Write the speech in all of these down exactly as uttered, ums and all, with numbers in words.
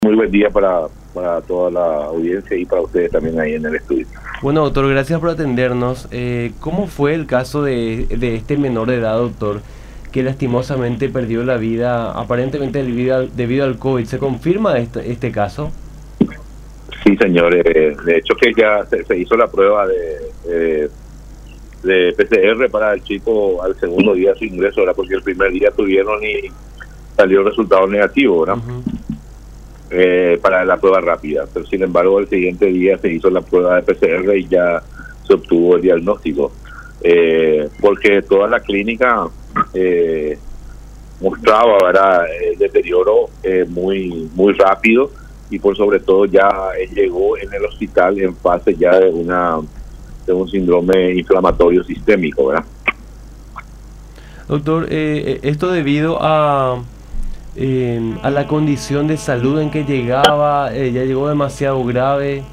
Muy buen día para, para toda la audiencia y para ustedes también ahí en el estudio. Bueno, doctor, gracias por atendernos. Eh, ¿cómo fue el caso de, de este menor de edad, doctor, que lastimosamente perdió la vida, aparentemente debido al, debido al COVID? ¿Se confirma este, este caso? Sí, señores. De hecho que ya se, se hizo la prueba de, de, de P C R para el chico al segundo día de su ingreso, ¿verdad? Porque el primer día tuvieron y salió resultado negativo, ¿verdad? Uh-huh. Eh, para la prueba rápida, pero sin embargo el siguiente día se hizo la prueba de P C R y ya se obtuvo el diagnóstico, eh, porque toda la clínica eh, mostraba, ¿verdad?, el deterioro eh, muy muy rápido, y por sobre todo ya eh, llegó en el hospital en fase ya de una de un síndrome inflamatorio sistémico, ¿verdad? Doctor, eh, esto debido a Eh, a la condición de salud en que llegaba, eh, ya llegó demasiado grave.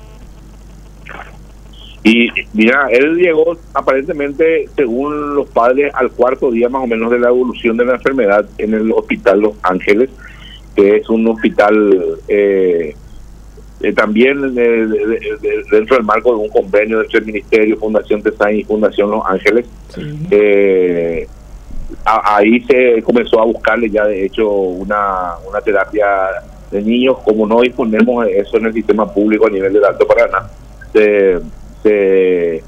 Y mira, él llegó aparentemente, según los padres, al cuarto día más o menos de la evolución de la enfermedad en el Hospital Los Ángeles, que es un hospital eh, eh, también de, de, de, dentro del marco de un convenio entre el Ministerio, Fundación Tesain y Fundación Los Ángeles. Sí. Eh, Ahí se comenzó a buscarle ya de hecho una, una terapia de niños. Como no disponemos de eso en el sistema público a nivel del Alto Paraná, se, se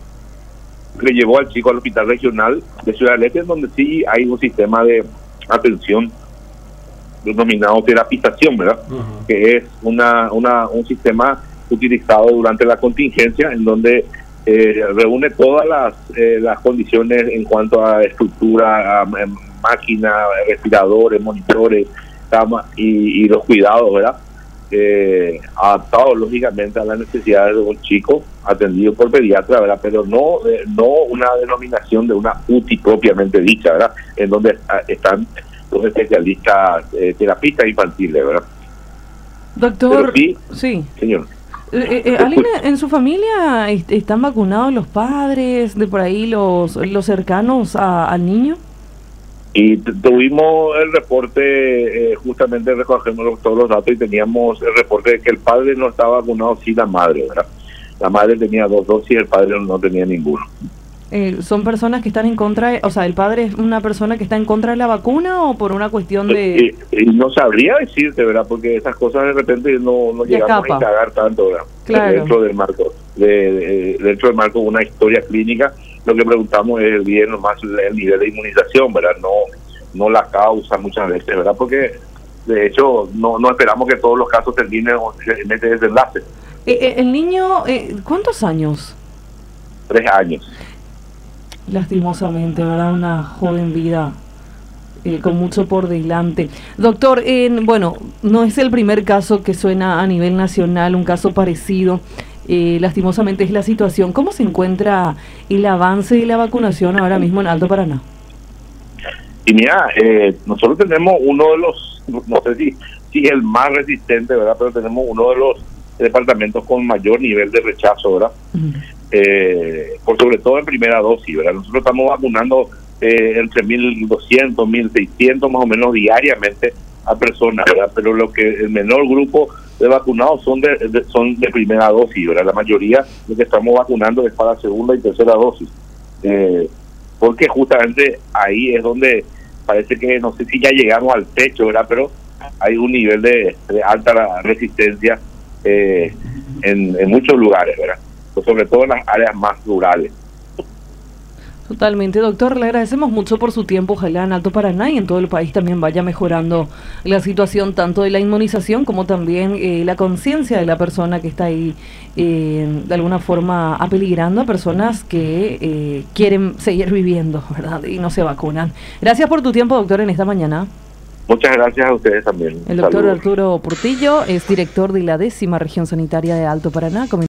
le llevó al chico al hospital regional de Ciudad del Este, donde sí hay un sistema de atención denominado terapización, ¿verdad? Uh-huh. Que es una, una un sistema utilizado durante la contingencia, en donde Eh, reúne todas las eh, las condiciones en cuanto a estructura, a, a máquinas, respiradores, monitores, camas y, y los cuidados, ¿verdad? Eh, adaptados lógicamente a las necesidades de un chico atendido por pediatra, ¿verdad? Pero no eh, no una denominación de una U T I propiamente dicha, ¿verdad? En donde están los especialistas eh, terapistas infantiles, ¿verdad? Doctor, sí, sí, señor. Eh, eh, ¿Alguien en su familia est están vacunados, los padres, de por ahí los los cercanos a, al niño? Y tuvimos el reporte, eh, justamente recogimos todos los datos y teníamos el reporte de que el padre no estaba vacunado, sí la madre, ¿verdad? La madre tenía dos dosis y el padre no tenía ninguno. Eh, ¿Son personas que están en contra, de, o sea, el padre es una persona que está en contra de la vacuna o por una cuestión de...? Eh, eh, no sabría decirte, ¿verdad? Porque esas cosas de repente no, no llegamos a indagar tanto, ¿verdad? Claro. Dentro del marco, de, de, dentro del marco de una historia clínica, lo que preguntamos es bien más el nivel de inmunización, ¿verdad? No, no la causa muchas veces, ¿verdad? Porque de hecho no, no esperamos que todos los casos terminen en este desenlace. Eh, eh, el niño, eh, ¿cuántos años? Tres años. Lastimosamente, ¿verdad? Una joven vida eh, con mucho por delante. Doctor, eh, bueno, no es el primer caso que suena a nivel nacional, un caso parecido. Eh, lastimosamente es la situación. ¿Cómo se encuentra el avance de la vacunación ahora mismo en Alto Paraná? Y mira, eh, nosotros tenemos uno de los, no sé si, si el más resistente, ¿verdad? Pero tenemos uno de los departamentos con mayor nivel de rechazo, ¿verdad? Uh-huh. Eh, por sobre todo en primera dosis, ¿verdad? Nosotros estamos vacunando eh, entre mil doscientos, mil seiscientos más o menos diariamente a personas, ¿verdad? Pero lo que el menor grupo de vacunados son de, de son de primera dosis, ¿verdad? La mayoría de que estamos vacunando es para segunda y tercera dosis, eh, porque justamente ahí es donde parece que, no sé si ya llegamos al techo, ¿verdad? Pero hay un nivel de, de alta resistencia eh, en, en muchos lugares, ¿verdad? Sobre todo en las áreas más rurales. Totalmente, doctor, le agradecemos mucho por su tiempo. Ojalá en Alto Paraná y en todo el país también vaya mejorando la situación tanto de la inmunización como también eh, la conciencia de la persona que está ahí eh, de alguna forma apeligrando a personas que eh, quieren seguir viviendo, ¿verdad? Y no se vacunan. Gracias por tu tiempo, doctor, en esta mañana. Muchas gracias a ustedes también. El doctor Saludos. Arturo Portillo es director de la décima región sanitaria de Alto Paraná.